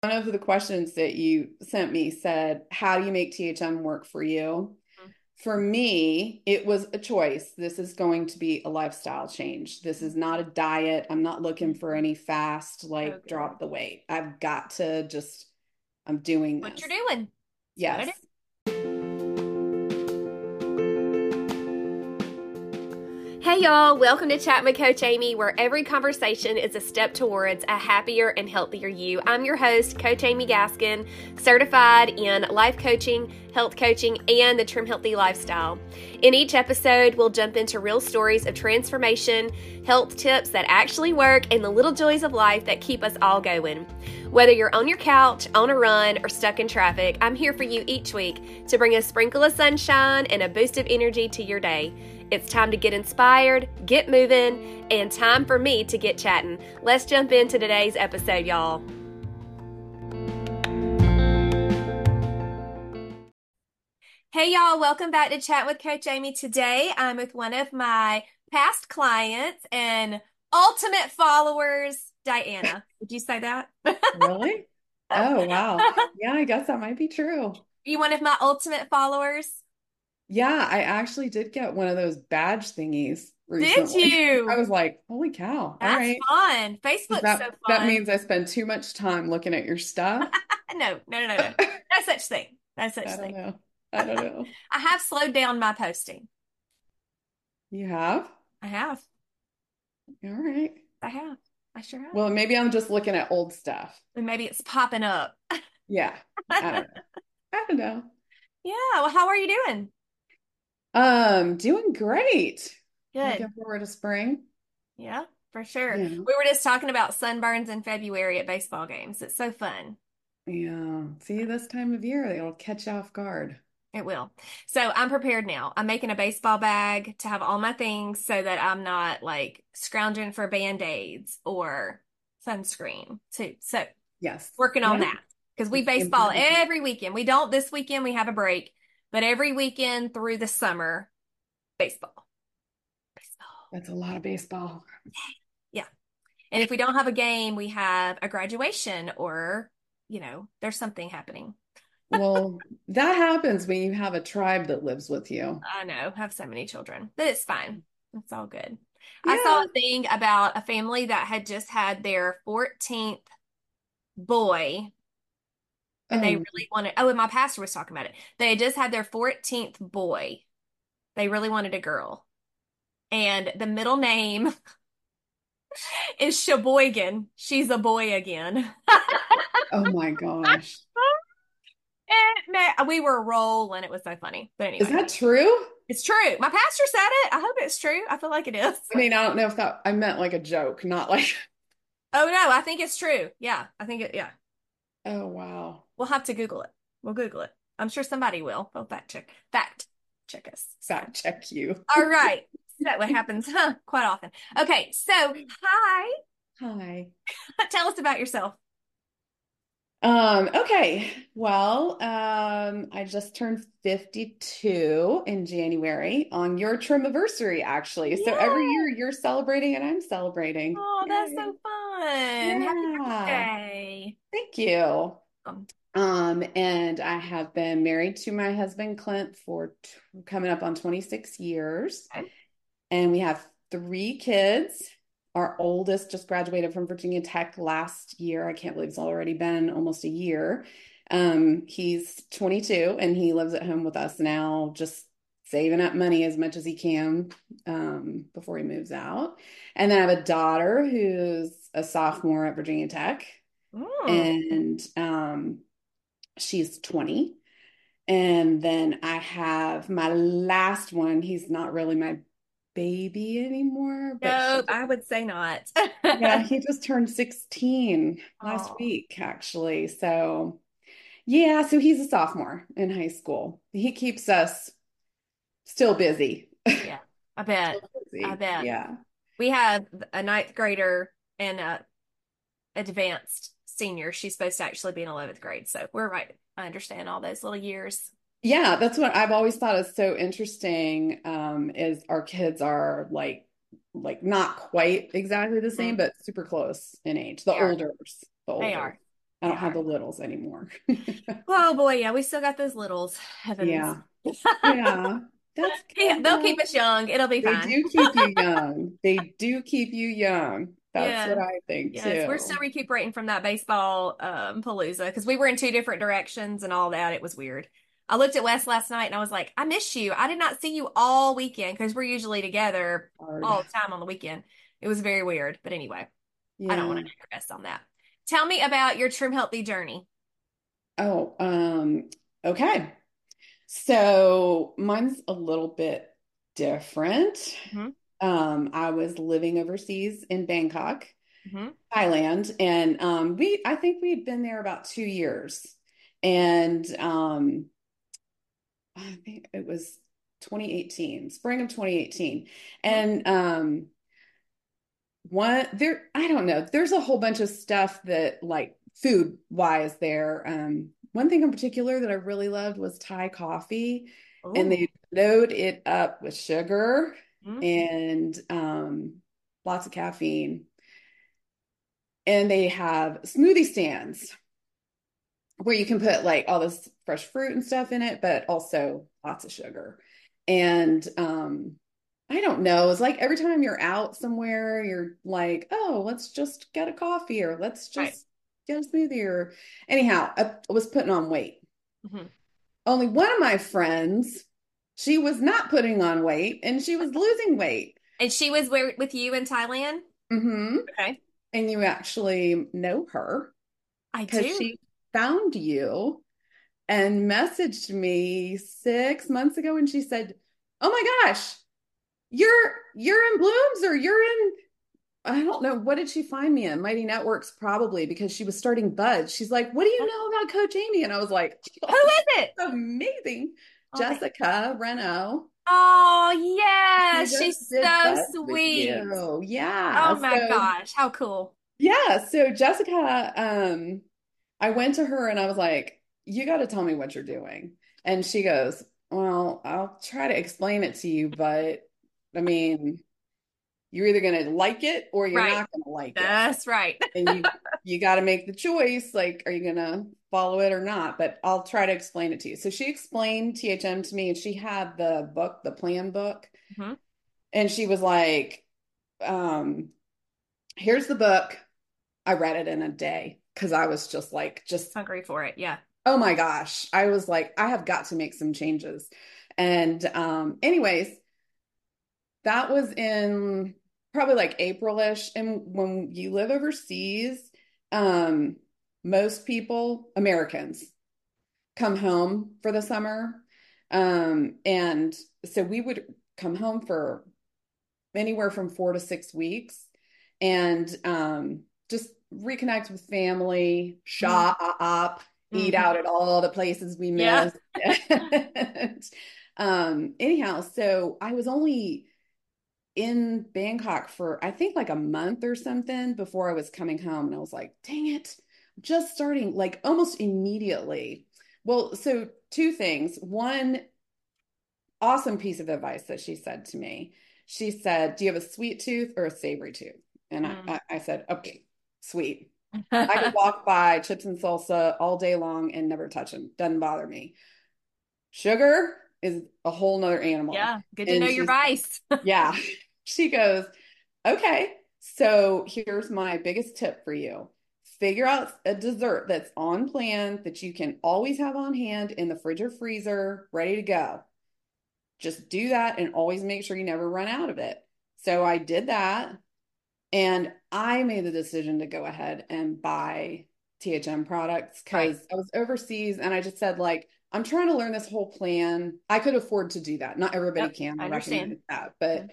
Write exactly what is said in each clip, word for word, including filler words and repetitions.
One of the questions that you sent me said, how do you make T H M work for you? For me, it was a choice. This is going to be a lifestyle change. This is not a diet. I'm not looking for any fast, So like good. drop the weight. I've got to just, I'm doing What you're this. doing. You gotta Yes. do. Hey y'all, welcome to Chat with Coach Amy, where every conversation is a step towards a happier and healthier you. I'm your host, Coach Amy Gaskin, certified in life coaching, health coaching, and the Trim Healthy lifestyle. In each episode, we'll jump into real stories of transformation, health tips that actually work, and the little joys of life that keep us all going. Whether you're on your couch, on a run, or stuck in traffic, I'm here for you each week to bring a sprinkle of sunshine and a boost of energy to your day. It's time to get inspired, get moving, and time for me to get chatting. Let's jump into today's episode, y'all. Hey, y'all, welcome back to Chat with Coach Amy. Today, I'm with one of my past clients and ultimate followers, Diana. Would you say that? Really? Oh, wow. Yeah, I guess that might be true. You one of my ultimate followers? Yeah, I actually did get one of those badge thingies Did recently. I you? was like, holy cow. All That's right. fun. Does Facebook's so that that fun. means I spend too much time looking at your stuff? No, no, no, no, no. No such thing. No such I don't thing. know. I don't know. I have slowed down my posting. You have? I have. All right. I have. I sure have. Well, maybe I'm just looking at old stuff. And maybe it's popping up. Yeah. I don't know. I don't know. Yeah. Well, how are you doing? Um, doing great. Good. Looking forward to spring. Yeah, for sure. Yeah. We were just talking about sunburns in February at baseball games. It's so fun. Yeah. See, this time of year, it'll catch you off guard. It will. So I'm prepared now. I'm making a baseball bag to have all my things so that I'm not like scrounging for band-aids or sunscreen too. So Yes. working on Yeah. that because we It's baseball important. every weekend. We don't this weekend, we have a break, but every weekend through the summer, baseball. Baseball. That's a lot of baseball. Yeah. And if we don't have a game, we have a graduation or, you know, there's something happening. Well, that happens when you have a tribe that lives with you. I know, I have so many children, but it's fine. It's all good. I saw Yeah. a thing about a family that had just had their fourteenth boy and they Um, really wanted, oh, and my pastor was talking about it. They had just had their fourteenth boy. They really wanted a girl. And the middle name is Sheboygan. She's a boy again. oh my gosh. And man, we were rolling. It was so funny. But Is anyway, that true? it's true. My pastor said it. I hope it's true. I feel like it is. I mean, I don't know if that I meant like a joke, not like, Oh no, I think it's true. Yeah, I think it, yeah. oh wow. We'll have to Google it. We'll Google it. I'm sure somebody will. They'll fact check. Fact check us. So, Fact check you. all right. So that what happens, huh? Quite often. Okay, so hi. Hi. Tell us about yourself. Um, okay. Well, um, I just turned fifty-two in January on your anniversary, actually. So every Yeah. year you're celebrating and I'm celebrating. Oh, that's Yay. so fun. Happy Yeah. birthday. Thank you. Um, Um, and I have been married to my husband Clint for t coming up on twenty-six years. okay. And we have three kids. Our oldest just graduated from Virginia Tech last year. I can't believe it's already been almost a year. Um, he's twenty-two and he lives at home with us now, just saving up money as much as he can um, before he moves out. And then I have a daughter who's a sophomore at Virginia Tech, Mm. and um, she's twenty. And then I have my last one. He's not really my baby anymore, but he, Nope, I would say not. yeah, he just turned sixteen last Oh, week, actually. So, yeah, so he's a sophomore in high school. He keeps us still busy. yeah, I bet. Still I busy. bet. Yeah. We have a ninth grader and a advanced senior. She's supposed to actually be in eleventh grade. So we're right. I understand all those little years. Yeah, that's what I've always thought is so interesting, um, is our kids are like like not quite exactly the same, Mhm. but super close in age. The They are. olders, the They older. are. I They don't have are. the littles anymore. Oh boy, yeah, we still got those littles. Heavens. Yeah. Yeah. That's Yeah, good they'll keep though. us young. It'll be They fine. do keep you young. They do keep you young. That's what Yeah. I think Yes, we're still too. recuperating from that baseball um palooza because we were in two different directions and all that. It was weird. I looked at Wes last night and I was like, I miss you. I did not see you all weekend because we're usually together Hard. all the time on the weekend. It was very weird. But anyway, I don't want Yeah. to digress on that. Tell me about your Trim Healthy journey. Oh, um, okay. So mine's a little bit different. Hmm. Um, I was living overseas in Bangkok, Hmm. Thailand, and um, we I think we'd been there about two years. And um, I think it was twenty eighteen, spring of twenty eighteen. Hmm. And um, one there, I don't know, there's a whole bunch of stuff that like food wise there. Um, one thing in particular that I really loved was Thai coffee, and Oh. they load it up with sugar Hmm. and um, lots of caffeine. And they have smoothie stands where you can put like all this fresh fruit and stuff in it, but also lots of sugar. And um, I don't know. It's like every time you're out somewhere, you're like, oh, let's just get a coffee or let's Right. just get a smoothie or anyhow, I was putting on weight. Hmm. Only one of my friends, she was not putting on weight and she was losing weight. And she was where, with you in Thailand? Hmm. Okay. And you actually know her I because do. she found you and messaged me six months ago and she said, oh my gosh, you're you're in Blooms or you're in I don't know. What did she find me in? Mighty Networks, probably because she was starting Buds. She's like, what do you know about Coach Amy? And I was like, Who oh, is it? amazing. Oh, thank Jessica Reno. Oh, She yeah, just she's did so Buds with sweet. you. Yeah. Oh my So gosh, how cool. yeah. So Jessica, um, I went to her and I was like, you got to tell me what you're doing. And she goes, well, I'll try to explain it to you, but I mean, you're either going to like it or you're Right. not going to like it. That's right. And you you got to make the choice, like are you going to follow it or not? But I'll try to explain it to you. So she explained T H M to me and she had the book, the plan book, Hmm. and she was like, um, here's the book. I read it in a day because I was just like, just, Hungry for it. Yeah. oh my gosh. I was like, I have got to make some changes. And um, anyways, that was in probably like April-ish. And when you live overseas, um, most people, Americans, come home for the summer. Um, and so we would come home for anywhere from four to six weeks and um, just reconnect with family, Hmm. shop, eat Hmm. out at all the places we Yeah. missed. And, um, anyhow, so I was only in Bangkok for I think like a month or something before I was coming home. And I was like, dang it, just starting like almost immediately. Well, so two things. One awesome piece of advice that she said to me. She said, do you have a sweet tooth or a savory tooth? And I, Mm. I, I said, okay, sweet. I could walk by chips and salsa all day long and never touch them. Doesn't bother me. Sugar is a whole nother animal. Yeah. Good to know And your she's, vice. yeah, she goes, okay, so here's my biggest tip for you. Figure out a dessert that's on plan that you can always have on hand in the fridge or freezer, ready to go. Just do that and always make sure you never run out of it. So I did that and I made the decision to go ahead and buy T H M products Right. because I was overseas and I just said, like, I'm trying to learn this whole plan. I could afford to do that. Not everybody Yep. can. I I understand. recognize that. But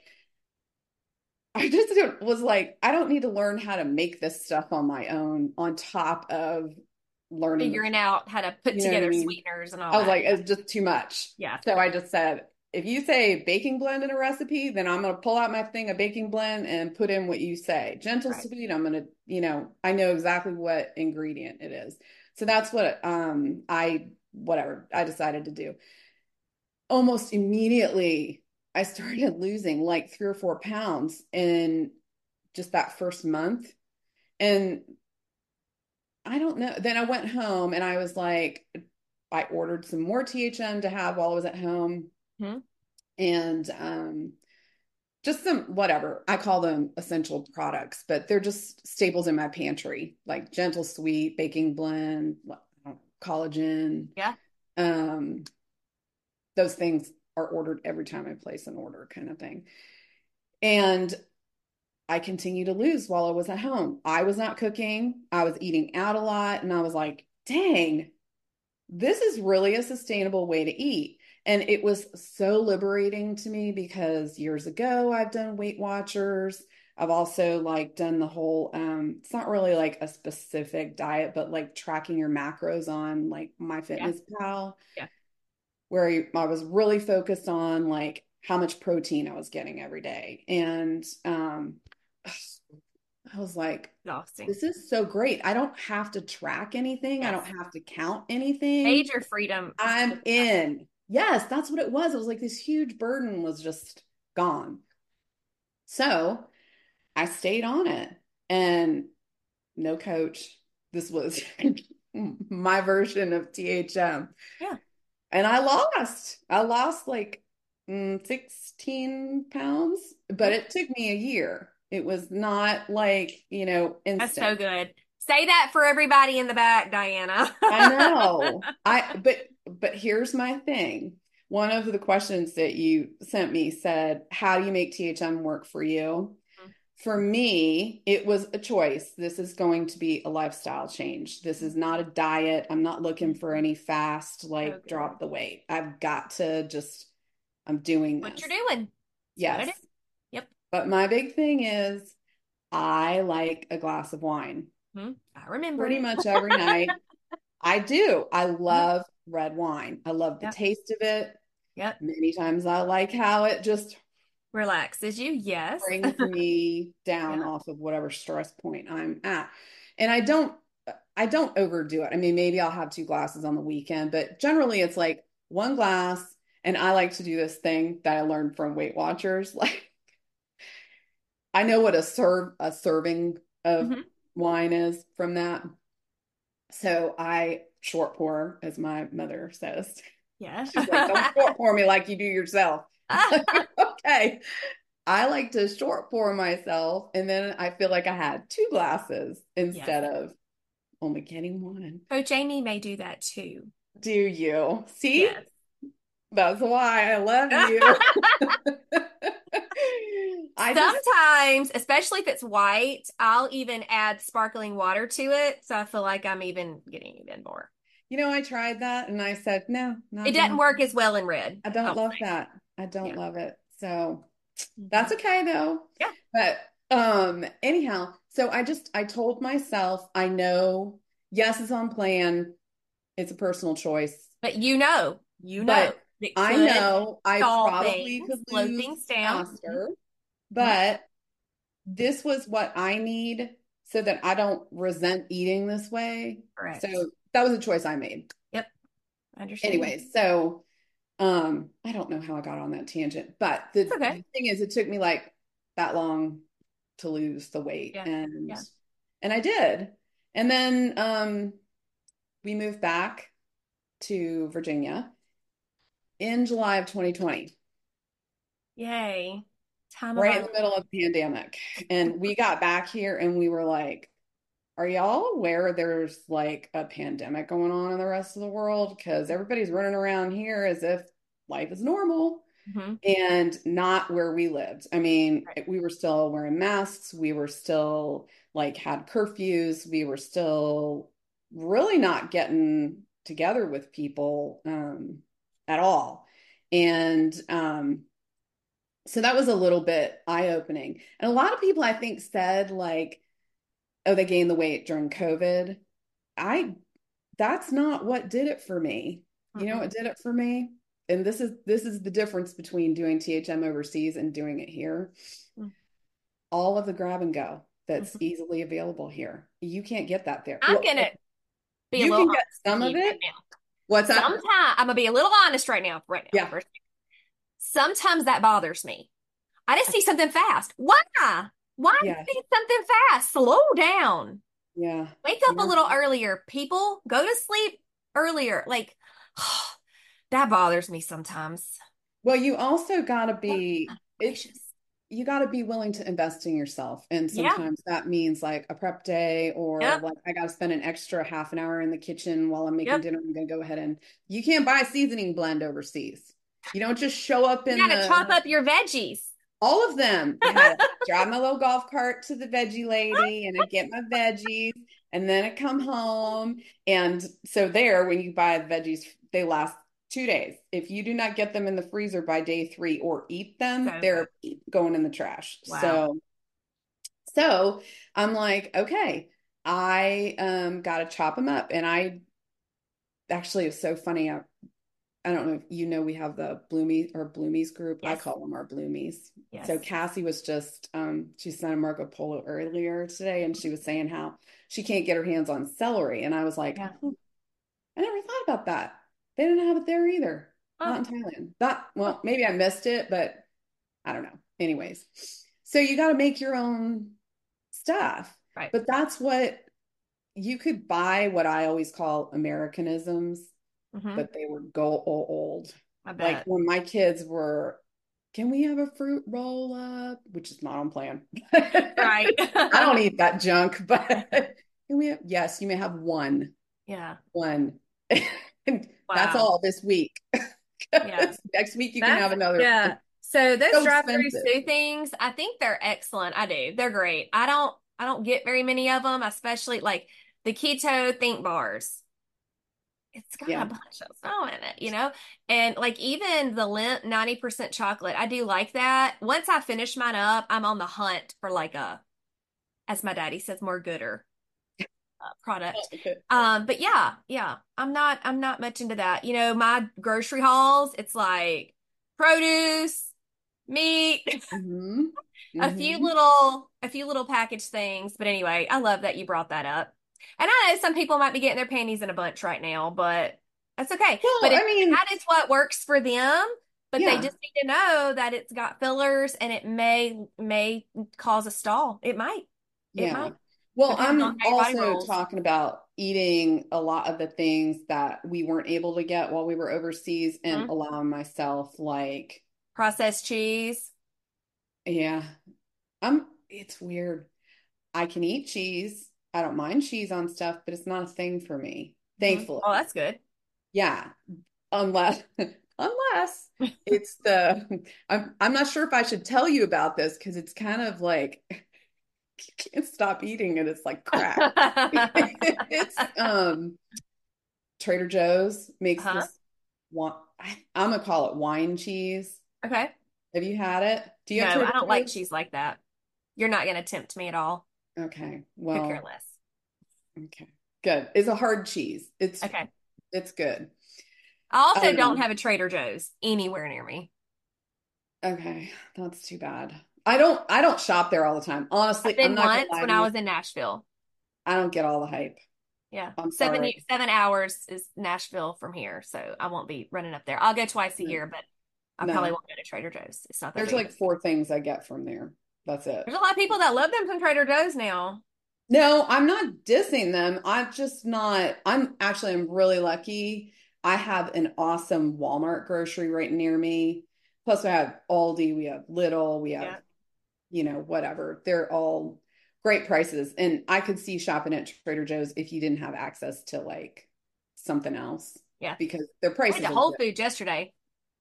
I just was like, I don't need to learn how to make this stuff on my own on top of learning the, Figuring out how to put you know what I together mean? sweeteners and all I was that. like, it's just too much. Yeah. So I just said, if you say baking blend in a recipe, then I'm going to pull out my thing of baking blend and put in what you say. Gentle Right. sweet, I'm going to, you know, I know exactly what ingredient it is. So that's what um I whatever I decided to do. Almost immediately, I started losing like three or four pounds in just that first month. And I don't know. Then I went home and I was like, I ordered some more T H M to have while I was at home. Hmm. And um, just some whatever. I call them essential products, but they're just staples in my pantry, like Gentle Sweet, Baking Blend, collagen. Yeah. Um, those things are ordered every time I place an order, kind of thing. And I continue to lose while I was at home. I was not cooking. I was eating out a lot. And I was like, dang, this is really a sustainable way to eat. And it was so liberating to me because years ago I've done Weight Watchers. I've also like done the whole um it's not really like a specific diet, but like tracking your macros on like Yeah. MyFitnessPal, Yeah. where I was really focused on like how much protein I was getting every day. And um I was like, Exhausting. this is so great. I don't have to track anything. I Yes. don't have to count anything. Major freedom. I'm in. Yes, that's what it was. It was like this huge burden was just gone. So I stayed on it and no coach. This was my version of T H M. Yeah. And I lost. I lost like mm, sixteen pounds, but it took me a year. It was not like, you know, That's so instant. good. Say that for everybody in the back, Diana. I know. I but but here's my thing. One of the questions that you sent me said, "How do you make T H M work for you?" For me, it was a choice. This is going to be a lifestyle change. This is not a diet. I'm not looking for any fast, So like good. drop the weight. I've got to just, I'm doing What this. you're doing. You Yes. gotta do. Yep. But my big thing is I like a glass of wine Hmm. I remember. pretty much every night. I do. I Mhm. love red wine. I love the Yep. taste of it. Yep. Many times I like how it just Relaxes you. Yes. brings me down Yeah. off of whatever stress point I'm at. And I don't I don't overdo it. I mean, maybe I'll have two glasses on the weekend, but generally it's like one glass. And I like to do this thing that I learned from Weight Watchers. Like I know what a serve a serving of Hmm. wine is from that. So I short pour, as my mother says. Yeah. She's like, don't short pour me like you do yourself. Like, okay. I like to short pour myself, and then I feel like I had two glasses Yes. instead of only getting one. Coach Amy may do that too. Do you? See? Yes. That's why I love you. I just, Sometimes, especially if it's white, I'll even add sparkling water to it. So I feel like I'm even getting even more. you know, I tried that and I said, no, It not doesn't gonna. work as well in red. I don't I'll love say. that. I don't Yeah. love it. So Hmm. that's okay though. Yeah. But um anyhow, so I just I told myself I know yes, it's on plan. It's a personal choice. But you know, you know, But it I could know I stall probably things, could slow lose things down. faster, Mhm. but this was what I need so that I don't resent eating this way. So Correct. that was a choice I made. Yep. I understand. Anyway, so um I don't know how I got on that tangent, but the, It's okay. the thing is it took me like that long to lose the weight Yeah. and Yeah. and I did. And then um we moved back to Virginia in July of twenty twenty, Yay. Time of right in our the middle of the pandemic. And we got back here and we were like, are y'all aware there's like a pandemic going on in the rest of the world? Because everybody's running around here as if life is normal Mhm. and not where we lived. I mean, Right. we were still wearing masks. We were still like had curfews. We were still really not getting together with people um, at all. And um, so that was a little bit eye-opening. And a lot of people, I think, said like, oh, they gained the weight during COVID. I That's not what did it for me. You know Mm-mm. what did it for me? And this is this is the difference between doing T H M overseas and doing it here. All of the grab and go that's Mhm. easily available here. You can't get that there. I'm Well, gonna be a you little can get honest with some of you right it. now. What's that? Sometimes I'm gonna be a little honest right now, right now. Yeah. First. Sometimes that bothers me. I just see something fast. Why? Why Yeah. see something fast? Slow down. Yeah. Wake up a You're little earlier. People, go to sleep earlier. Like, that bothers me sometimes. well, you also got to Oh, be it gracious. you got to be willing to invest in yourself. And Yeah. sometimes that means like a prep day or Yep. like I got to spend an extra half an hour in the kitchen while I'm making Yep. dinner. I'm going to go ahead and you can't buy a seasoning blend overseas. You don't just show up You in got to chop the up your veggies. all of them. I had to drive my little golf cart to the veggie lady and I get my veggies and then I come home. And so there, when you buy the veggies, they last two days. If you do not get them in the freezer by day three or eat them, So good. they're going in the trash. Wow. So, so I'm like, okay, I um got to chop them up. And I actually, it's so funny. I, I don't know if you know we have the Bloomies or Bloomies group. I Yes. call them our Bloomies. So Yes. Cassie was just um she sent a Marco Polo earlier today and she was saying how she can't get her hands on celery. And I was like, Yeah. hmm, I never thought about that. They didn't have it there either. Oh, Not in Thailand. That oh, well, maybe I missed it, but I don't know. Anyways, so you got to make your own stuff. right. But that's what you could buy what I always call Americanisms Hmm. but they were go old. I Like bet. when my kids were, can we have a fruit roll up? Which is not on plan. I Right. don't eat that junk, but can we have, yes, you may have one, Yeah. one. That's Wow. all this week. Yeah. Next week you can That's, have another. yeah. It's So those so drive-through expensive. stew things, I think they're excellent. I do. They're great. I don't I don't get very many of them, especially like the keto think bars. It's got a Yeah. bunch of snow in it, you know? And like even the Lindt ninety percent chocolate, I do like that. Once I finish mine up, I'm on the hunt for like a, as my daddy says, more gooder uh, product. Um, but yeah, yeah, I'm not, I'm not much into that. You know, my grocery hauls, it's like produce, meat, hmm a few hmm little, a few little packaged things. But anyway, I love that you brought that up. And I know some people might be getting their panties in a bunch right now, but that's okay. Well, But if I mean, that is what works for them, but they yeah, just need to know that it's got fillers and it may may cause a stall. It might. It yeah. might. Well, Depends on I'm how your body also rolls. talking about eating a lot of the things that we weren't able to get while we were overseas and Mhm. allowing myself like, Processed cheese. yeah, I'm it's weird. I can eat cheese. I don't mind cheese on stuff, but it's not a thing for me, Mhm. Oh, thankfully. that's good. Yeah, unless unless it's the I'm I'm not sure if I should tell you about this because it's kind of like you can't stop eating it. It's like crack. It's um Trader Joe's makes Huh? this one I, I'm gonna call it wine cheese. Okay. Have you had it? Do you No, have I Trader don't like Joe's? cheese like that. You're not going to tempt me at all. Okay. Could care Well, less. okay. Good. It's a hard cheese. It's Okay. it's good. I also don't Um, have a Trader Joe's anywhere near me. okay. That's too bad. I don't I don't shop there all the time. I've Honestly, I'm been not gonna once lie when to I you. was in Nashville. I don't get all the hype. Yeah. I'm Seven sorry. ye- seven hours is Nashville from here, so I won't be running up there. I'll go twice a year, but I probably No. won't go to Trader Joe's. It's not that There's big of a like four things I get from there. That's it. There's a lot of people that love them from Trader Joe's now. No, I'm not dissing them. I'm just not. I'm actually I'm really lucky. I have an awesome Walmart grocery right near me. Plus, we have Aldi, we have Lidl, we have, Yeah. you know, whatever. They're all great prices. And I could see shopping at Trader Joe's if you didn't have access to like something else Yeah. because their I went prices to are Whole good. Foods yesterday.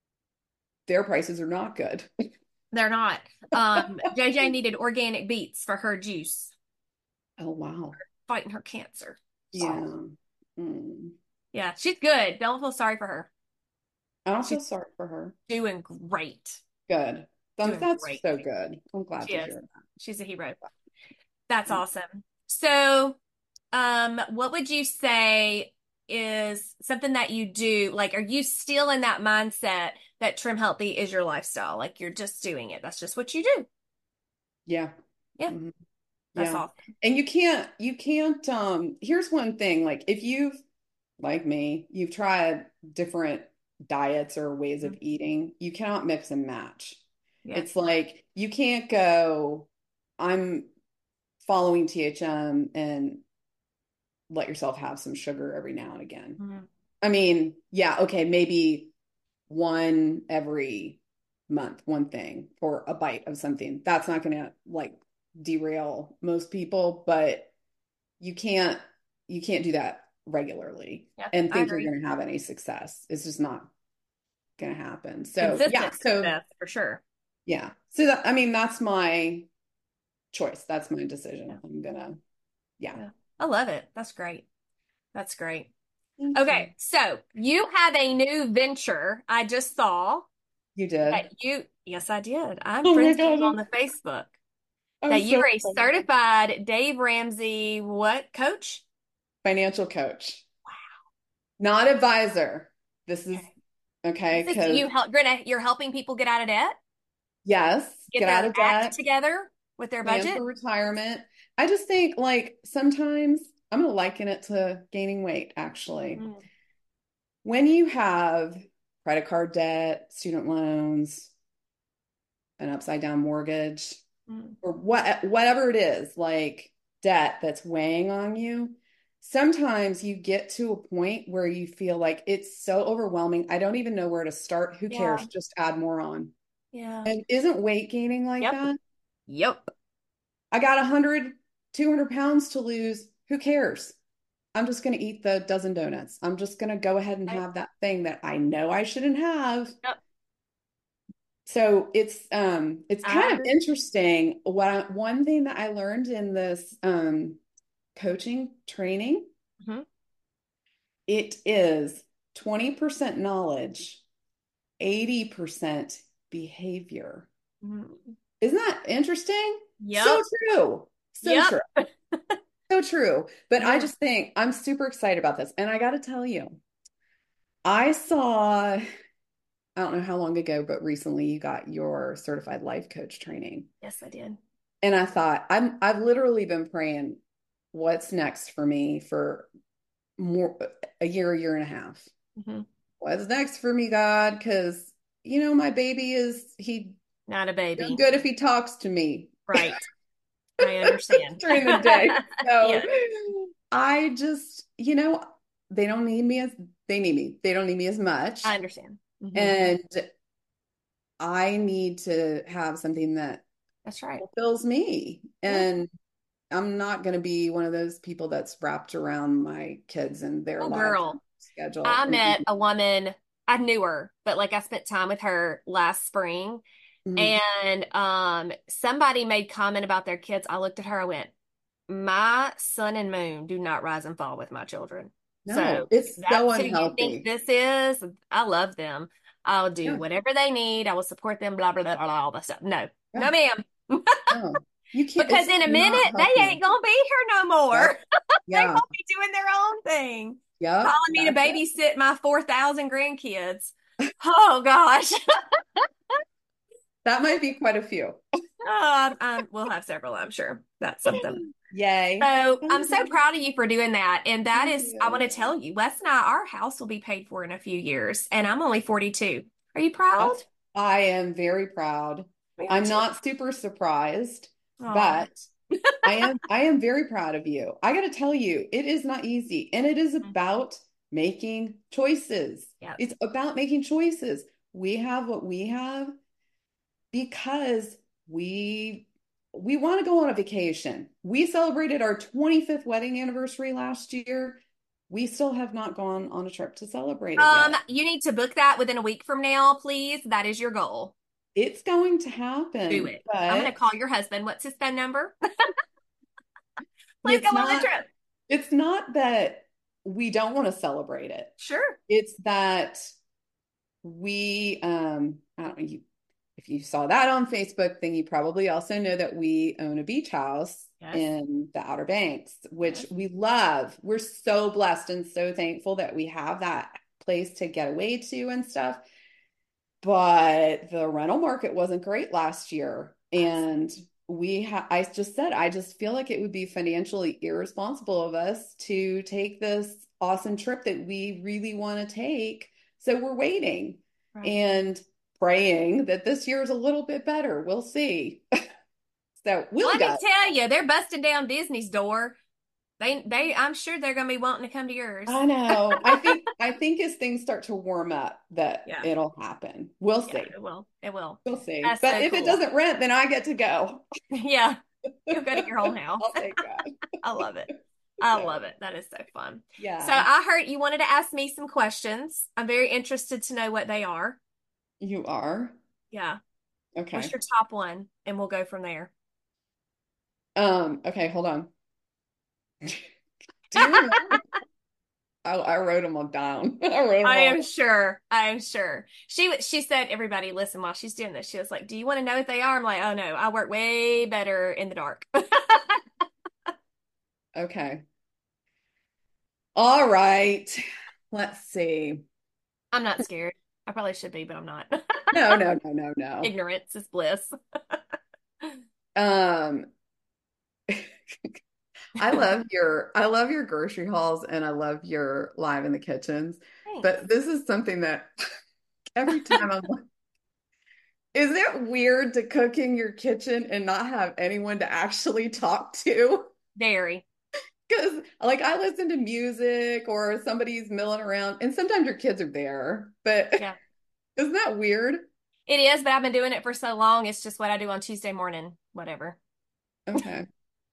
Their prices are not good. They're not. Um, J J needed organic beets for her juice, Oh, wow. fighting her cancer. Yeah. Mm. Yeah, she's good. Don't feel sorry for her. I don't She's feel sorry for her. doing great. Good. That's, Doing that's great. so good. I'm glad She to is. hear She's a hero. That's that. awesome. So, um, what would you say is something that you do? Like, are you still in that mindset that trim healthy is your lifestyle? Like, you're just doing it. That's just what you do. Yeah. Yeah, Mhm. that's Yeah. awesome. And you can't, you can't, um, here's one thing, like if you've, like me, you've tried different diets or ways of Mhm. eating, you cannot mix and match. Yeah. It's like you can't go, I'm following T H M and let yourself have some sugar every now and again. Mhm. I mean, yeah, okay, maybe one every month, one thing for a bite of something. That's not going to like derail most people, but you can't you can't do that regularly Yeah, and I think you're agree. going to have any success. It's just not going to happen. So, yeah, Consistent so success for sure. yeah. So that, I mean, that's my choice. That's my Yeah. decision. I'm gonna, yeah. Yeah. I love it. That's great. That's great. Thank you. Okay, so you have a new venture I just saw You did. that you, yes, I did. I'm Oh my friends with gosh, you on I'm, the Facebook. I'm That you so are a excited. certified Dave Ramsey what coach? Financial coach, not advisor. This is Okay. okay, This is because you help you're gonna, you're helping people get out of debt, yes, get get out their of act debt, together with their plan budget. for retirement. I just think like sometimes I'm gonna liken it to gaining weight, actually. Mm, When you have credit card debt, student loans, an upside down mortgage, mm. or what whatever it is, like debt that's weighing on you, sometimes you get to a point where you feel like it's so overwhelming. I don't even know where to start. Who Yeah, cares? Just add more on. yeah. And isn't weight gaining like Yep. that? Yep. I got one hundred, two hundred pounds to lose. Who cares? I'm just going to eat the dozen donuts. I'm just going to go ahead and Right. have that thing that I know I shouldn't have. Yep. So it's um it's I kind of agree. interesting. What I, one thing that I learned in this um coaching training, Mhm. it is twenty percent knowledge, eighty percent behavior. Mhm. Isn't that interesting? So Yep. true. So Yep. true. So true. But I Yeah. just think I'm super excited about this. And I got to tell you, I saw, I don't know how long ago, but recently you got your certified life coach training. Yes, I did. And I thought, I'm I've literally been praying, what's next for me for more a year, a year and a half. Hmm. What's next for me, God? Because you know, my baby is he Not a doing baby. good if he talks to me Right. I understand. during the day. So Yes, I just, you know, they don't need me as they need me. They don't need me as I much. understand. Hmm. And I need to have something that That's right. fulfills me. Yeah. And I'm not going to be one of those people that's wrapped around my kids and their Oh, lives girl. schedule. I met a woman, I knew her, but like I spent time with her last spring Mhm. and um somebody made comment about their kids. I looked at her, I went, my sun and moon do not rise and fall with my children. No, So it's so that's who you think unhealthy. this is. I love them. I'll do Yeah, whatever they need. I will support them, blah, blah, blah, blah, all that stuff. No, yeah, no, ma'am. no. You can't, Because it's in a not minute, they healthy. ain't gonna be here no more. Yep. They Yeah. gonna be doing their own thing. Yep. Calling me to That's it. babysit my four thousand grandkids. Oh gosh. That might be quite a few. Oh, um, we'll have several, I'm sure. That's something. Yay. So I'm so Mhm. proud of you for doing that. And that Thank is, I want you. to tell you, Wes and I, our house will be paid for in a few years, and I'm only forty-two. Are you proud? That's, I am very proud. We are I'm too. not super surprised, Oh. but I am I am very proud of you. I got to tell you, it is not easy, and it is about making choices. Yeah. It's about making choices. We have what we have because we we want to go on a vacation. We celebrated our twenty-fifth wedding anniversary last year. We still have not gone on a trip to celebrate it Um, yet. you need to book that within a week from now, please. That is your goal. It's going to Do happen, it. I'm going to but call your husband. What's his phone number? Please go it's on the not trip. it's not that we don't want to celebrate it. Sure. It's that we um I don't know, you if you saw that on Facebook, then you probably also know that we own a beach house Yes. in the Outer Banks, which Yes. we love. We're so blessed and so thankful that we have that place to get away to and stuff. But the rental market wasn't great last year. And we ha- I just said, I just feel like it would be financially irresponsible of us to take this awesome trip that we really want to take. So we're waiting Right. and praying that this year is a little bit better. We'll see. So Willie Let me got tell you, they're busting down Disney's door. They they I'm sure they're gonna be wanting to come to yours. I know. I think I think as things start to warm up that Yeah. it'll happen. We'll Yeah, see. it will. It will. We'll see. That's But so if it cool. doesn't rent, then I get to go. Yeah. You'll go to your own house. I'll take that. I love it. I So, love it. That is so fun. So yeah, I heard you wanted to ask me some questions. I'm very interested to know what they are. you are. Yeah. What's Okay. your top one? And we'll go from there. Um, okay, hold on. Do you remember? I, I wrote them all down. I wrote them I all. am sure. I am sure. She she said, everybody, listen, while she's doing this, she was like, "Do you want to know what they are?" I'm like, "Oh no, I work way better in the dark." Okay. All right. Let's see. I'm not scared. I probably should be, but I'm not. No, no, no, no, no. Ignorance is bliss. Um, I love your I love your grocery hauls and I love your live in the kitchens. Thanks. But this is something that every time I'm like, is it weird to cook in your kitchen and not have anyone to actually talk to? Very. Because like I listen to music or somebody's milling around and sometimes your kids are there, but Yeah. isn't that weird? It is, but I've been doing it for so long. It's just what I do on Tuesday morning, whatever. Okay.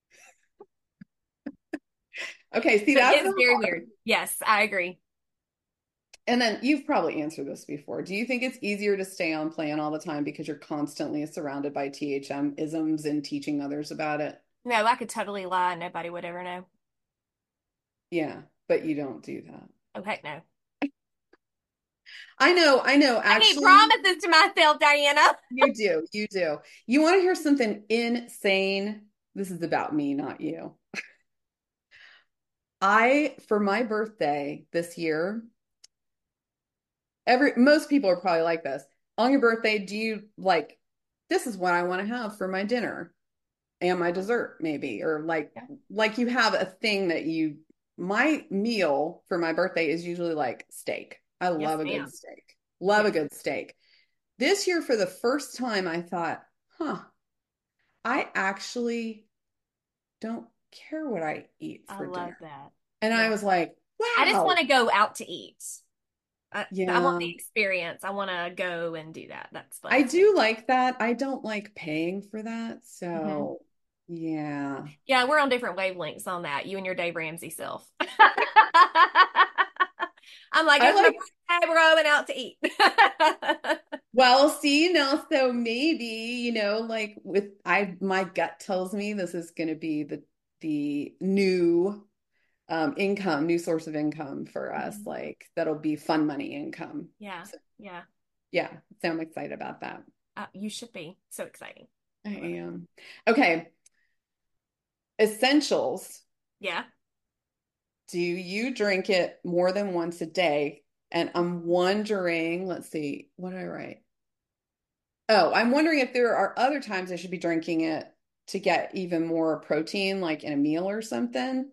Okay, see, But that's it's the very hard. weird. Yes, I agree. And then you've probably answered this before. Do you think it's easier to stay on plan all the time because you're constantly surrounded by T H M isms and teaching others about it? No, I could totally lie and nobody would ever know. Yeah, but you don't do that. Oh, heck no. I know, I know. I keep Actually, promises to myself, Diana. you do. You do. You want to hear something insane? This is about me, not you. I, for my birthday this year, every most people are probably like this. On your birthday, do you like, this is what I want to have for my dinner and my dessert, maybe, or like, Yeah. like you have a thing that you, my meal for my birthday is usually like steak. I Yes, love a good ma'am. steak. Love a Yes. good steak. This year, for the first time, I thought, huh, I actually don't care what I eat I for love dinner. that. And I Yeah. was like, I just want wow. to go out to eat. I, I want Yeah, the experience. I want to go and do that. That's I fun to me. do like that. I don't like paying for that. Hmm. So, yeah. Yeah, we're on different wavelengths on that. You and your Dave Ramsey self. I'm like, I it's my like, birthday. We're going out to eat. well, see, you know, so maybe, you know, like with I my gut tells me this is going to be the the new um income, new source of income for us. Mhm. Like that'll be fun money income. Yeah, So, yeah. yeah, so I'm excited about that. Uh, you should be. So exciting. I I love it. am. Okay, essentials. Yeah. Do you drink it more than once a day? And I'm wondering, let's see, what did I write? Oh, I'm wondering if there are other times I should be drinking it to get even more protein, like in a meal or something.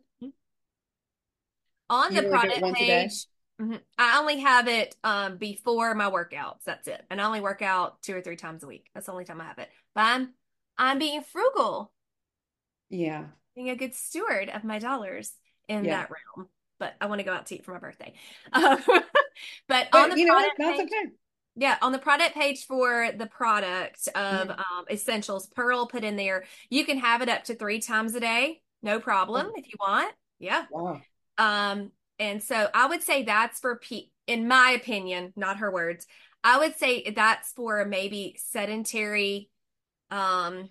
On the You only do it product once a day? page, mhm, I only have it um before my workouts. That's it. And I only work out two or three times a week. That's the only time I have it. But I'm I'm being frugal, Yeah. being a good steward of my dollars in Yeah. that realm. But I want to go out to eat for my birthday. Um, but on But the you know what? product That's page, okay. yeah, on the product page for the product of Mhm. um, essentials, Pearl put in there, you can have it up to three times a day, no problem Oh, if you want. Yeah. wow. Um, and so I would say that's for pe in my opinion, not her words. I would say that's for maybe sedentary, um,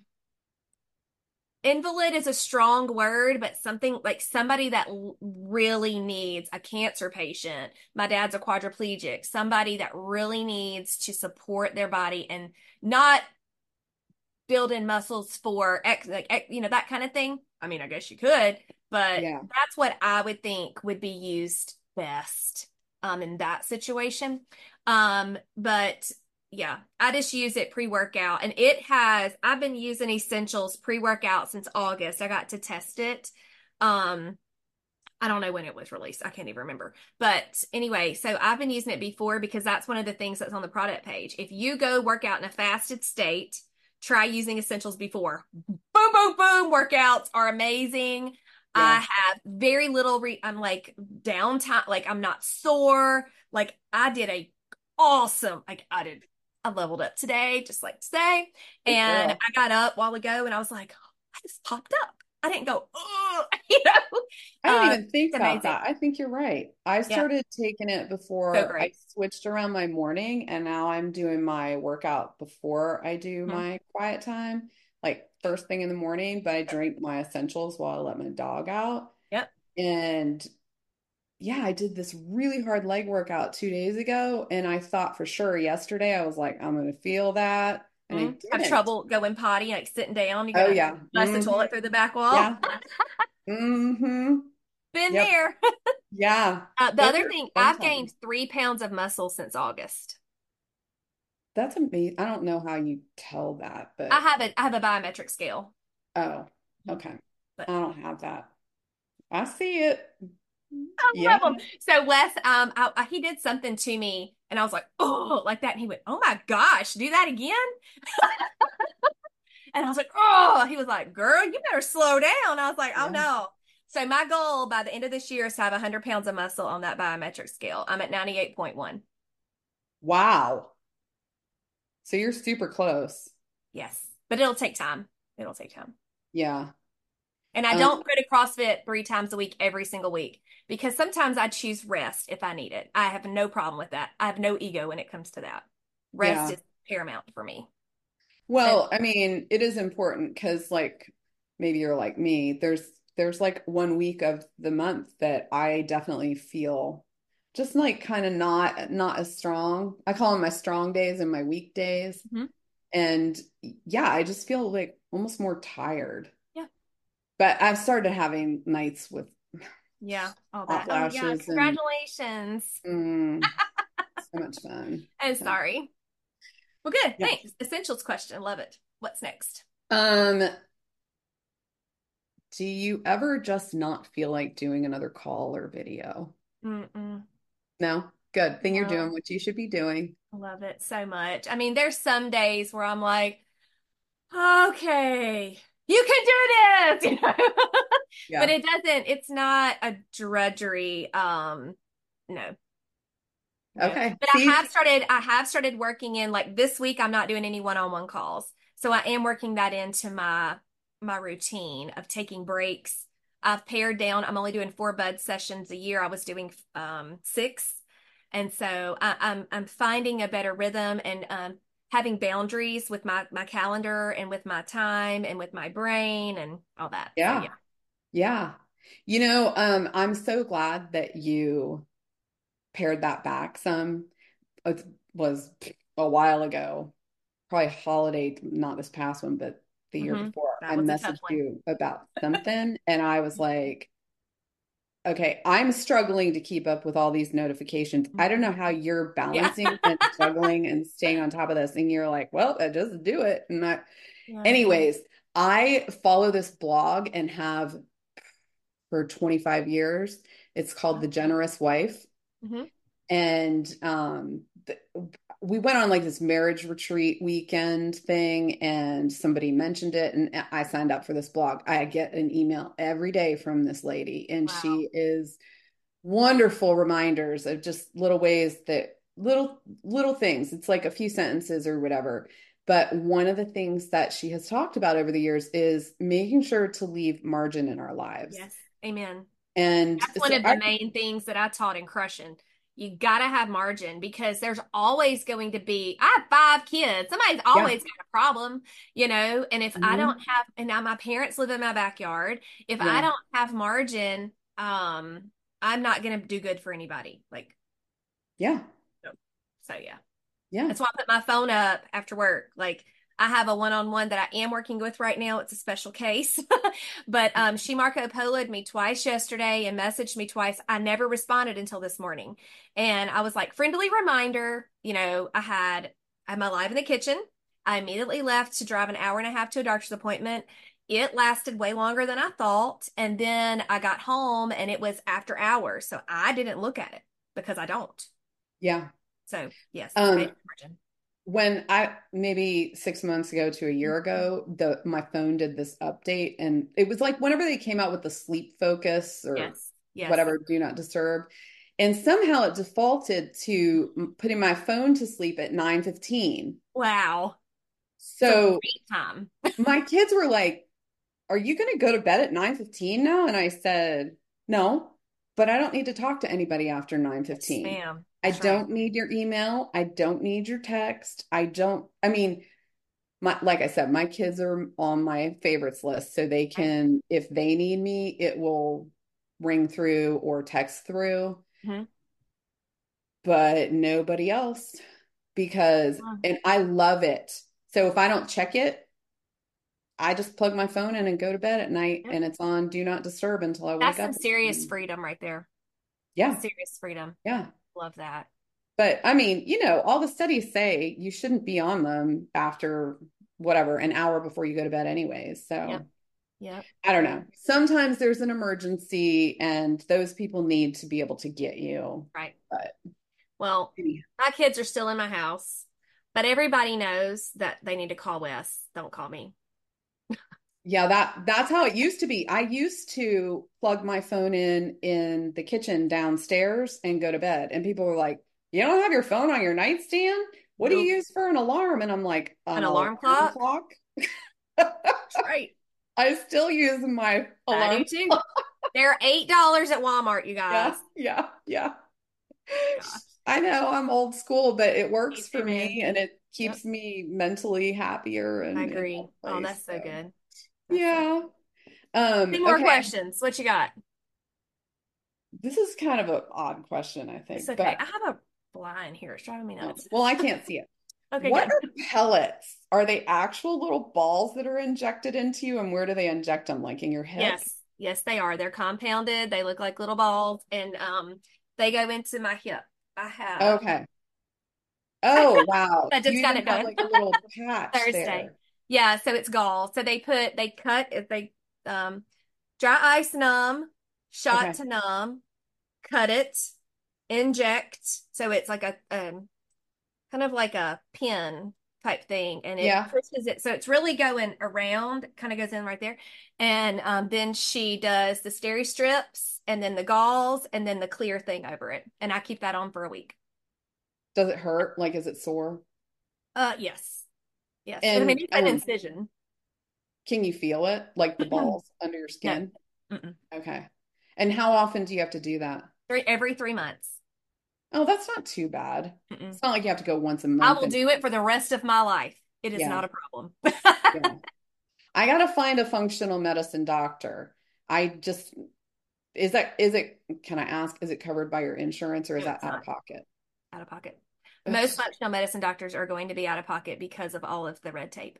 invalid is a strong word, but something like somebody that l- really needs a cancer patient. My dad's a quadriplegic, somebody that really needs to support their body and not build in muscles for ex, like, ex- you know, that kind of thing. I mean, I guess you could, but Yeah. that's what I would think would be used best um in that situation. Um, but yeah, I just use it pre-workout and it has I've been using Essentials pre-workout since August. I got to test it. Um, I don't know when it was released. I can't even remember. But anyway, so I've been using it before because that's one of the things that's on the product page. If you go work out in a fasted state, try using essentials before. Boom, boom, boom. Workouts are amazing. I Yeah. have very little re I'm like downtime, like I'm not sore. Like I did a awesome, like I did, I leveled up today, just like today. Good And girl. I got up a while ago and I was like, I just popped up. I didn't go, oh, you know. I didn't Uh, even think it's about amazing. that. I think you're right. I Yeah, started taking it so before I great. switched around my morning, and now I'm doing my workout before I do Mhm. my quiet time, like first thing in the morning, but I Yep. drink my essentials while I let my dog out. Yep. And yeah, I did this really hard leg workout two days ago, and I thought for sure yesterday I was like, I'm gonna feel that, and I Mhm. Have didn't. trouble going potty, like sitting down, you're Oh gonna yeah. flush the Hmm. toilet through the back wall. Yeah. Hmm. Been Yep. there. Yeah. Uh, the Those other are thing, fun I've gained times. three pounds of muscle since August. That's amazing. I don't know how you tell that, I but have a I have a biometric scale. oh, Mhm. okay. But I don't have that. I see it. I Yeah. love them. So Wes, um, I, I, he did something to me, and I was like, oh, like that. And he went, oh my gosh, do that again. And I was like, oh, he was like, girl, you better slow down. I was like, oh Yeah. no. So my goal by the end of this year is to have one hundred pounds of muscle on that biometric scale. I'm at ninety-eight point one. Wow. So you're super close. Yes, but it'll take time. It'll take time. Yeah. And I Um, don't go to CrossFit three times a week every single week because sometimes I choose rest if I need it. I have no problem with that. I have no ego when it comes to that. Rest yeah. is paramount for me. And Well, I mean, it is important because like maybe you're like me. There's there's like one week of the month that I definitely feel just like kind of not not as strong. I call them my strong days and my weak days. Mhm. And yeah, I just feel like almost more tired. Yeah, But I've started having nights with yeah, all hot that. Oh yeah, flashes and congratulations. mm, so much fun. I'm So, sorry. Well, good. yeah. Thanks. Essentials question. Love it. What's next? Um, do you ever just not feel like doing another call or video? Mm-mm. No? Good. Thing you're doing No, what you should be doing. I love it so much. I mean, there's some days where I'm like, okay, you can do this, you know. But Yeah. it doesn't, it's not a drudgery. Um, no, no. Okay. But I See? have started, I have started working in like this week, I'm not doing any one-on-one calls. So I am working that into my my routine of taking breaks. I've pared down, I'm only doing four bud sessions a year. I was doing um six. And so I, I'm I'm finding a better rhythm and um having boundaries with my my calendar and with my time and with my brain and all that. So yeah. Yeah. Yeah. You know, um, I'm so glad that you pared that back some. It was a while ago, probably holiday, not this past one, but the year Hmm. before. I That was a tough messaged one. you about something, and I was like, okay, I'm struggling to keep up with all these notifications. I don't know Mhm. how you're Yeah. balancing and juggling and staying on top of this. And you're like, well, that just do it. And I, Yeah. anyways, I follow this blog and have for twenty-five years. It's called The Generous Wife. Hmm. And um, th- we went on like this marriage retreat weekend thing, and somebody mentioned it, and I signed up for this blog. I get an email every day from this lady, and Wow. she is wonderful reminders of just little ways that little little things. It's like a few sentences or whatever. But one of the things that she has talked about over the years is making sure to leave margin in our lives. Yes. Amen. And That's one so of I, the main things that I taught in crushing. You got to have margin because there's always going to be, I have five kids. Somebody's yeah, always got a problem, you know, and if I don't mhm, have, and now my parents live in my backyard, if I yeah, don't have margin, um, I'm not going to do good for anybody. Like, yeah, so, so yeah. yeah, That's why I put my phone up after work. Like I have a one-on-one that I am working with right now. It's a special case. But um, she Marco Polo'd me twice yesterday and messaged me twice. I never responded until this morning. And I was like, friendly reminder, you know, I had I'm alive in the kitchen. I immediately left to drive an hour and a half to a doctor's appointment. It lasted way longer than I thought. And then I got home and it was after hours. So I didn't look at it because I don't. yeah. So yes, Um, make margin. when I maybe six months ago to a year ago, the my phone did this update, and it was like whenever they came out with the sleep focus or Yes. Yes. whatever, do not disturb, and somehow it defaulted to putting my phone to sleep at nine fifteen. Wow. It's a So great time. my kids were like, "Are you going to go to bed at nine fifteen now?" And I said, "No, but I don't need to talk to anybody after Yes, nine fifteen. ma'am. I That's right. don't need your email. I don't need your text. I don't, I mean, my, like I said, my kids are on my favorites list, so they Right. can, if they need me, it will ring through or text through, Mhm. but nobody else because, Mm. and I love it. So if I don't check it, I just plug my phone in and go to bed at night, Yep. and it's on do not disturb until I wake That's up. some serious freedom right there. Yeah, Serious freedom. yeah. Love that. But I mean, you know, all the studies say you shouldn't be on them after whatever, an hour before you go to bed anyways. Yep. So Yep. I don't Yep. know. Sometimes there's an emergency and those people need to be able to get you. Right. But Well, anyhow. my kids are still in my house, but everybody knows that they need to call Wes. Don't call me. Yeah, that that's how it used to be. I used to plug my phone in in the kitchen downstairs and go to bed. And people were like, "You don't have your phone on your nightstand? What do you Nope. use for an alarm?" And I'm like, An "An alarm alarm clock? clock." That's right. I still use my I do alarm too. clock. They're eight dollars at Walmart, you Yeah, guys. yeah, yeah. Gosh. I know I'm old school, but it Me works for too, man. me and it Yep. keeps me mentally happier I and in agree. one Oh, place. that's so So good. That's so yeah. Um, Two more okay. questions. What you got? This is kind of an odd question, I It's think, okay. but I have a fly in here. It's driving me oh, nuts. well, I can't see it. Okay, What good. are pellets? Are they actual little balls that are injected into you, and where do they inject them? Like in your hip? Yes. Yes, they are. They're compounded. They look like little balls, and um, they go into my hip. I have. Okay. Oh, wow. I You just got even it have done like a little patch Thursday. there. Yeah, so it's gall. So they put they cut if they um dry ice numb, shot Okay. to numb, cut it, inject. So it's like a um kind of like a pin type thing, and it Yeah. pushes it. So it's really going around, kind of goes in right there. And um, then she does the steri strips, and then the galls, and then the clear thing over it. And I keep that on for a week. Does it hurt? Like, is it sore? Uh, yes, yes. I mean, And it's an um, incision. can you feel it? Like the balls under your No, skin? mm-mm. Okay. And how often do you have to do that? Three every three months. Oh, that's not too bad. Mm-mm. It's not like you have to go once a I month will and do it for the rest of my life. It is yeah, not a problem. yeah. I gotta find a functional medicine doctor. I just is that is it can I ask, is it covered by your insurance or is No, that it's out of not pocket? out of pocket. Most Ugh. functional medicine doctors are going to be out of pocket because of all of the red tape.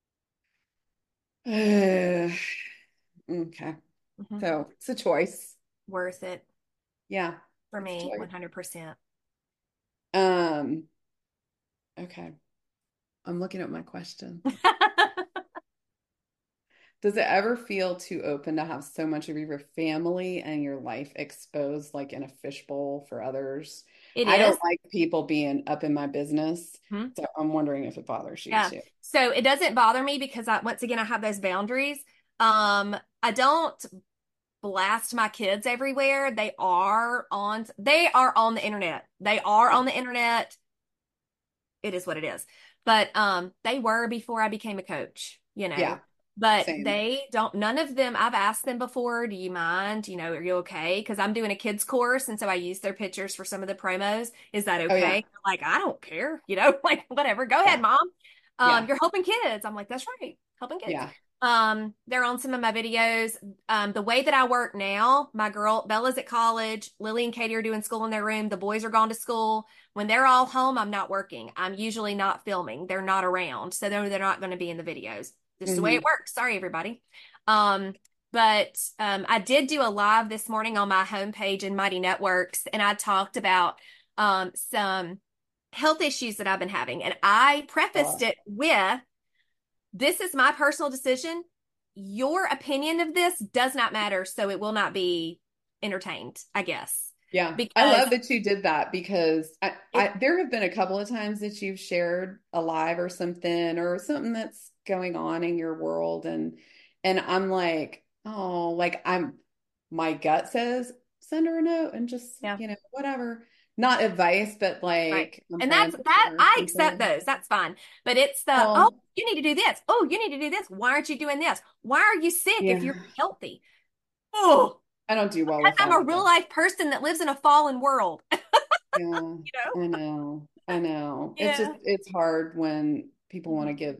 Okay. Mhm. So it's a choice. Worth it Yeah, for it's a me, choice. one hundred percent. Um, okay. I'm looking at my question. Does it ever feel too open to have so much of your family and your life exposed like in a fishbowl for others? It I is. don't like people being up in my business, Mhm. so I'm wondering if it bothers you Yeah. too. So it doesn't bother me because I, once again, I have those boundaries. Um, I don't blast my kids everywhere. They are on, they are on the internet. They are Yeah. on the internet. It is what it is. But um, they were before I became a coach, you know. Yeah, But same. they don't, none of them, I've asked them before, do you mind? You know, are you okay? Because I'm doing a kids course. And so I use their pictures for some of the promos. Is that Oh yeah. okay? Like, I don't care, you know, like whatever. Go ahead, Yeah. mom. Um, Yeah. you're helping kids. I'm like, that's right. Helping kids. Yeah. Um, they're on some of my videos. Um, the way that I work now, my girl Bella's at college, Lily and Katie are doing school in their room. The boys are gone to school. When they're all home, I'm not working. I'm usually not filming. They're not around. So they're, they're not going to be in the videos. Just the way it Hmm. works. Sorry, everybody. Um, but um, I did do a live this morning on my homepage in Mighty Networks, and I talked about um, some health issues that I've been having. And I prefaced Oh, it with, this is my personal decision. Your opinion of this does not matter, so it will not be entertained, I guess. Yeah. I because love that you did that because I, it, I there have been a couple of times that you've shared a live or something or something that's going on in your world and and I'm like, oh, like I'm my gut says send her a note and just, yeah, you know, whatever. Not advice, but right. like I'm And praying that's for that her or I accept something. those. That's fine. But it's the, oh, Oh, you need to do this. Oh, you need to do this. Why aren't you doing this? Why are you sick if you're yeah. healthy? Oh, I don't do well because with I'm that a real either. life person that lives in a fallen world. Yeah, You know? I know. I know. It's just Yeah. it's hard when people want to Mhm. give.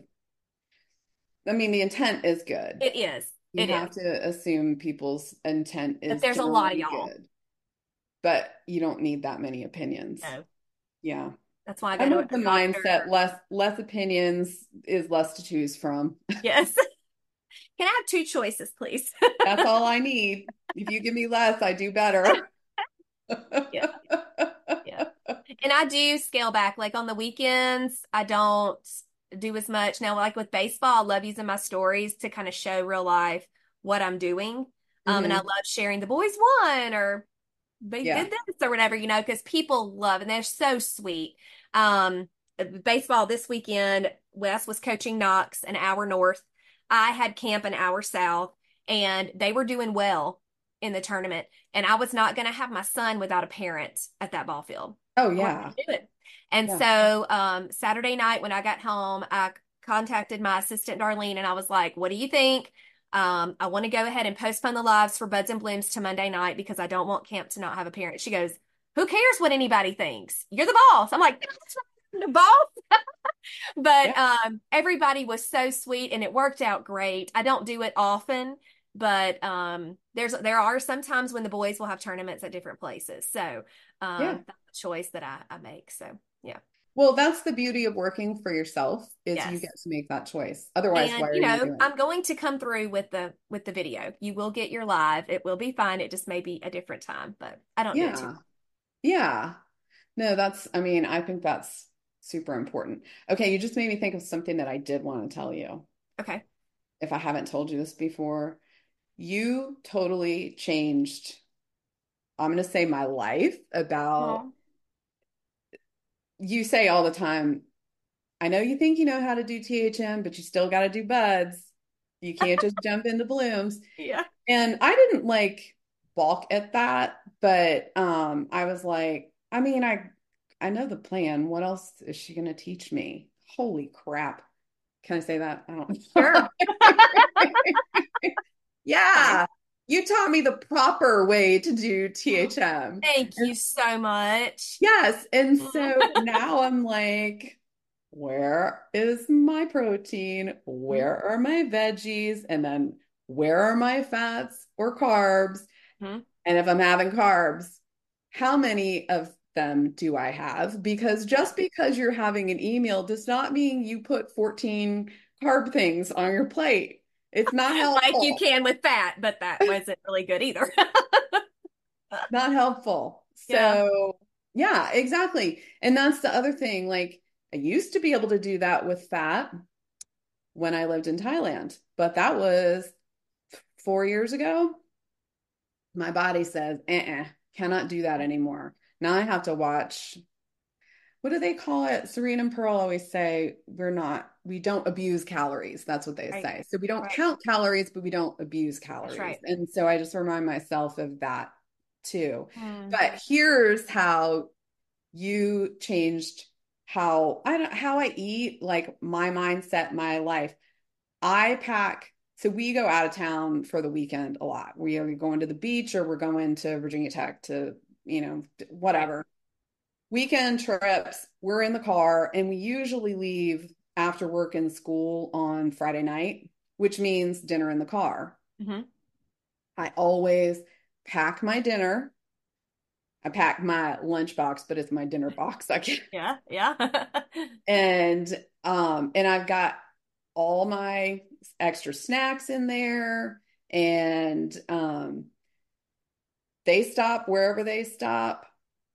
I mean, the intent is good. It is. You It is. have to assume people's intent But is there's a lot of generally y'all. good, but you don't need that many opinions. No. Yeah. That's why I go I'm to of a the doctor. mindset less less opinions is less to choose from. Yes. Can I have two choices, please? That's all I need. If you give me less, I do better. Yeah. Yeah. And I do scale back. Like on the weekends, I don't do as much. Now, like with baseball, I love using my stories to kind of show real life what I'm doing. Um, and I hmm love sharing the boys won or they Yeah. did this or whatever, you know, because people love and they're so sweet. Um, baseball this weekend, Wes was coaching Knox an hour north. I had camp an hour south, and they were doing well in the tournament. And I was not going to have my son without a parent at that ball field. Oh I wasn't yeah. going to do it. And Yeah. so um, Saturday night when I got home, I contacted my assistant Darlene and I was like, "What do you think? Um, I want to go ahead and postpone the lives for Buds and Blooms to Monday night because I don't want camp to not have a parent." She goes, "Who cares what anybody thinks? You're the boss." I'm like, "That's right, I'm the boss." Yeah. But um, everybody was so sweet and it worked out great. I don't do it often, but um, there's there are some times when the boys will have tournaments at different places. So Yeah. um, that's a choice that I, I make. So yeah, Well, that's the beauty of working for yourself is you yes. get to make that choice. Otherwise, And why are you you know, doing it? I'm going to come through with the with the video. You will get your live. It will be fine. It just may be a different time, but I don't do it too. Yeah. Yeah. No, that's, I mean, I think that's super important. Okay, you just made me think of something that I did want to tell you. Okay. If I haven't told you this before, you totally changed, I'm going to say my life about, Oh, you say all the time, I know you think you know how to do T H M, but you still got to do buds. You can't just jump into blooms. yeah. And I didn't like balk at that, but um I was like, I mean, I I know the plan. What else is she going to teach me? Holy crap. Can I say that? I don't Sure. Fine. Yeah. You taught me the proper way to do T H M. Thank And you so much. yes, and Mhm. so now I'm like, where is my protein? Mhm. Where are my veggies? And then where are my fats or carbs? Mhm. And if I'm having carbs, how many of them do I have? Because Yeah. just because you're having an email does not mean you put fourteen carb things on your plate. It's not Like you helpful. can with fat, but that wasn't really good either. Not helpful. Yeah. So, yeah, exactly. And that's the other thing. Like, I used to be able to do that with fat when I lived in Thailand, but that was four years ago. My body says, uh-uh, cannot do that anymore. Now I have to watch, what do they call it? Serene and Pearl always say, we're not, we don't abuse calories. That's what they Right. say. So we don't Right. count calories, but we don't abuse That's calories. right. And so I just remind myself of that too. Mm. But here's how you changed how I don't how I eat, like my mindset, my life. I pack, so we go out of town for the weekend a lot. We are going to the beach or we're going to Virginia Tech to, you know, Right. whatever. Weekend trips, we're in the car and we usually leave after work and school on Friday night, which means dinner in the car. Hmm. I always pack my dinner. I pack my lunchbox, but it's my dinner box. I can't. Yeah. Yeah. And um and I've got all my extra snacks in there and um they stop wherever they stop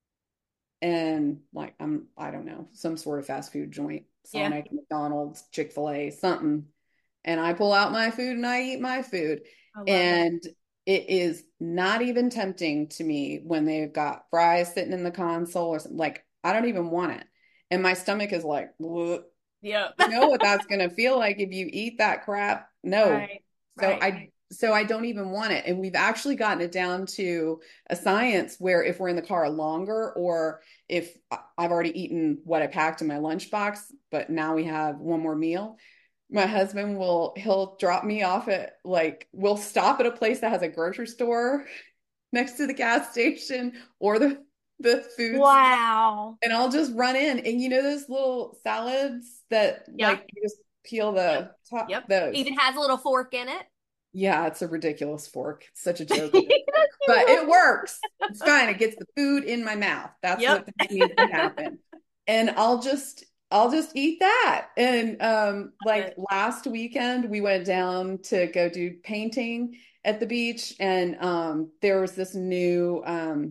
and like I'm I don't know, some sort of fast food joint, Yeah. Sonic, McDonald's, Chick-fil-A, something. And I pull out my food and I eat my food. I love that. And it is not even tempting to me when they've got fries sitting in the console or something. Like, I don't even want it. And my stomach is like, "Bleh." Yep. You know what that's going to feel like if you eat that crap? No. Right. So Right. I so I don't even want it. And we've actually gotten it down to a science where if we're in the car longer, or if I've already eaten what I packed in my lunchbox, but now we have one more meal, my husband will he'll drop me off at, like, we'll stop at a place that has a grocery store next to the gas station or the the food store, Wow. and I'll just run in. And you know those little salads that, Yep. like, you just peel Yep. the top, Yep. those. Even has a little fork in it. Yeah, it's a ridiculous fork. It's such a joke at this point. But it works. It's fine. It gets the food in my mouth. That's Yep. what needs to happen. And I'll just I'll just eat that. And um like last weekend we went down to go do painting at the beach, and um there was this new um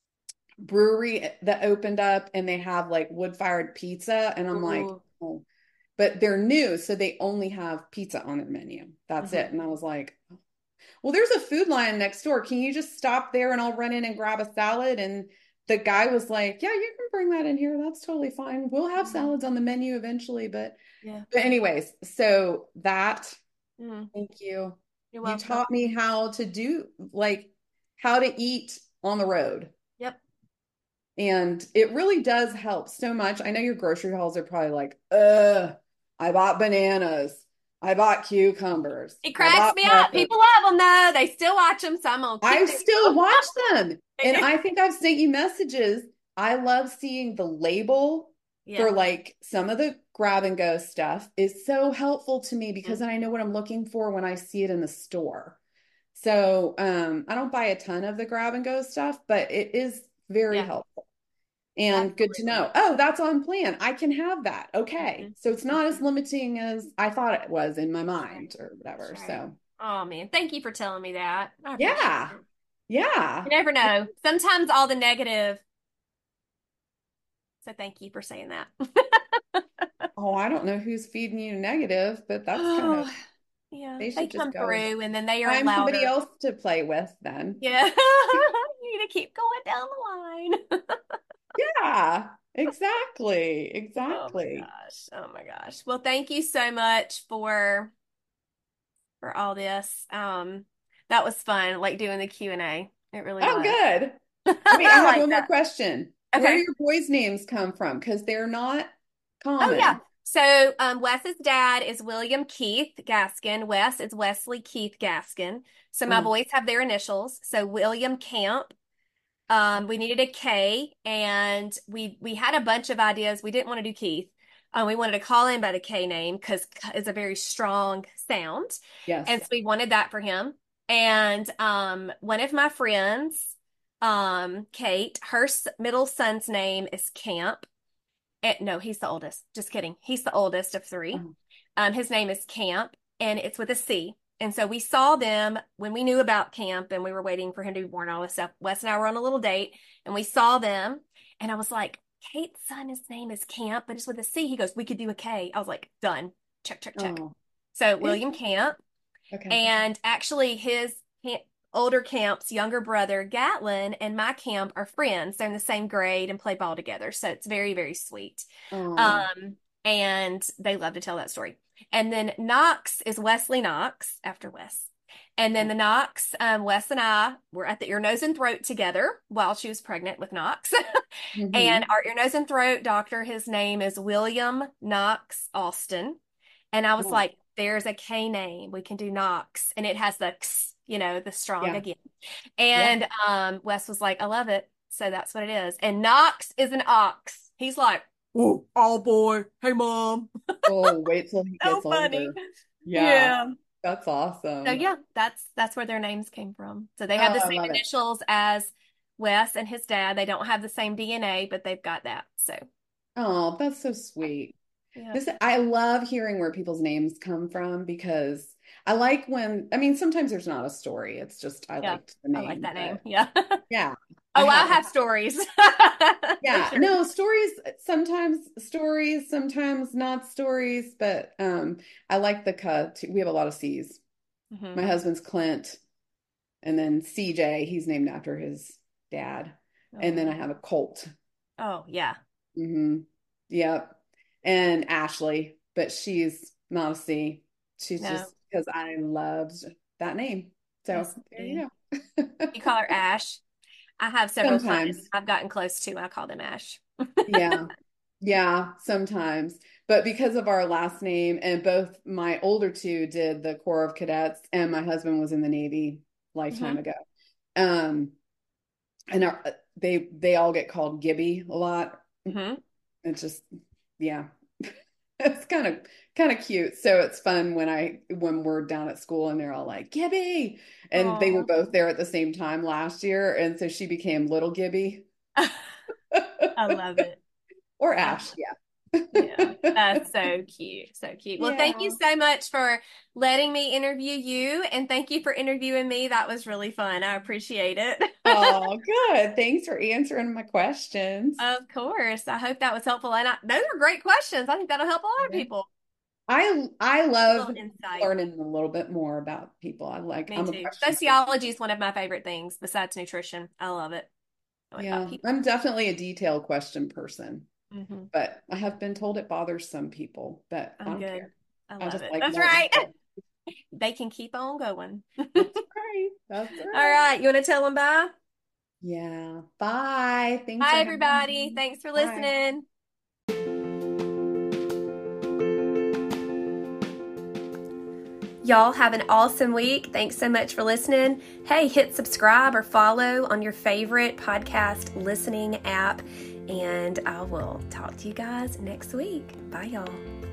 brewery that opened up, and they have like wood-fired pizza, and I'm like, Ooh. oh, but they're new, so they only have pizza on their menu. That's Mhm. it. And I was like, well, there's a Food Lion next door. Can you just stop there and I'll run in and grab a salad? And the guy was like, yeah, you can bring that in here. That's totally fine. We'll have Mhm. salads on the menu eventually. But, Yeah. but anyways, so that, Mhm. thank you. You're You welcome. taught me how to do, like, how to eat on the road. Yep. And it really does help so much. I know your grocery hauls are probably like, uh, I bought bananas. I bought cucumbers. It I cracks bought me up. peppers. People love them though. They still watch them, so I'm gonna keep I doing still them. watch them. They And do. I think I've sent you messages. I love seeing the label Yeah. for, like, some of the grab and go stuff is so helpful to me, because then I know what I'm looking for when I see it in the store. So um, I don't buy a ton of the grab and go stuff, but it is very Yeah. helpful. And good to Absolutely. know. Oh, that's on plan. I can have that. Okay. Mhm. So it's not as Mhm. limiting as I thought it was in my That's right. mind or That's whatever. right. So Oh man, thank you for telling me that. I appreciate yeah. it. Yeah. You never know. Sometimes all the negative. So thank you for saying that. Oh, I don't know who's feeding you negative, but that's kind of, Oh, yeah, they they should just come go through and then they are find somebody louder. else to play with then. Yeah. You need to keep going down the line. Yeah, exactly. Oh my Exactly. gosh. Oh my gosh. Well, thank you so much for for all this. Um, that was fun, like doing the Q and A. It really Oh, was. good. Wait, I I have like one more that. question. Where do Okay. your boys' names come from? Because they're not Oh yeah. common. So um, Wes's dad is William Keith Gaskin. Wes is Wesley Keith Gaskin. So my Oh, boys have their initials. So William Camp. Um, we needed a K, and we we had a bunch of ideas. We didn't want to do Keith. Um, we wanted to call him by the K name because it's a very strong sound, and yes. so we wanted that for him. And um, one of my friends, um, Kate, her s- middle son's name is Camp. Eh, no, he's the oldest. Just kidding. He's the oldest of three. Oh, Um, his name is Camp, and it's with a C. And so we saw them when we knew about Camp, and we were waiting for him to be born, all this stuff. Wes and I were on a little date, and we saw them, and I was like, Kate's son, his name is Camp, but it's with a C. He goes, we could do a K. I was like, done. Check, check, check. oh. So It's William Camp, okay. and actually his older Camp's younger brother, Gatlin, and my Camp are friends. They're in the same grade and play ball together. So it's very, very sweet. Oh, Um, and they love to tell that story. And then Knox is Wesley Knox after Wes. And then the Knox, um, Wes and I were at the ear, nose, and throat together while she was pregnant with Knox. And hmm. our ear, nose, and throat doctor, his name is William Knox Austin. And I was Oh, like, there's a K name. We can do Knox. And it has the X, you know, the strong yeah. again. Yeah. And um, Wes was like, I love it. So that's what it is. And Knox is an ox. He's like, oh, oh boy. Hey, mom. Oh, wait till he So gets funny. older. Yeah, Yeah. that's So awesome. yeah, that's that's where their names came from. So they have Oh, the I same love it. initials as Wes and his dad. They don't have the same D N A, but they've got that. So Oh, that's so sweet. yeah, This I love hearing where people's names come from, because I like when, I mean, sometimes there's not a story. It's just I yeah, liked the I like name, that name. but Yeah. yeah, I Oh, I have. have stories for Yeah, sure. no, stories, sometimes stories, sometimes not stories, but um I like the cut. We have a lot of C's. Hmm. My husband's Clint. And then C J, he's named after his dad. Oh. And then I have a Colt. Oh, yeah. Mm-hmm. Yep. And Ashley, but she's not a C. She's No. just because I loved that name. So That's there you go. You call her Ash. I have several Sometimes. friends I've gotten close to. I call them Ash. Yeah. Yeah, sometimes. But because of our last name, and both my older two did the Corps of Cadets, and my husband was in the Navy lifetime Mhm. ago. Um, and our, they they all get called Gibby a lot. Mm-hmm. It's just, yeah, it's kind of kind of cute. So it's fun when I when we're down at school and they're all like Gibby, and they were Aw. both there at the same time last year, and so she became Little Gibby I love it. or I Ash. Yeah. Yeah, that's so cute. So cute. Well, thank you Yeah. so much for letting me interview you, and thank you for interviewing me. That was really fun. I appreciate it. Oh, good. Thanks for answering my questions. Of course. I hope that was helpful. And I, those are great questions. I think that'll help a lot of Yeah. people. I I A love little insight. learning a little bit more about people. I like Me I'm a too. question. Sociology is one of my favorite things besides nutrition. I love it. I like about Yeah, people. I'm definitely a detailed question person, hmm but I have been told it bothers some people, but I I'm don't good. care. I I love just it. like That's more right. info. They can keep on going. All That's right. That's right. right. You want to tell them bye? Yeah. Bye. Thanks for Bye, having everybody. me. Thanks for Bye. listening. Y'all have an awesome week. Thanks so much for listening. Hey, hit subscribe or follow on your favorite podcast listening app, and I will talk to you guys next week. Bye, y'all.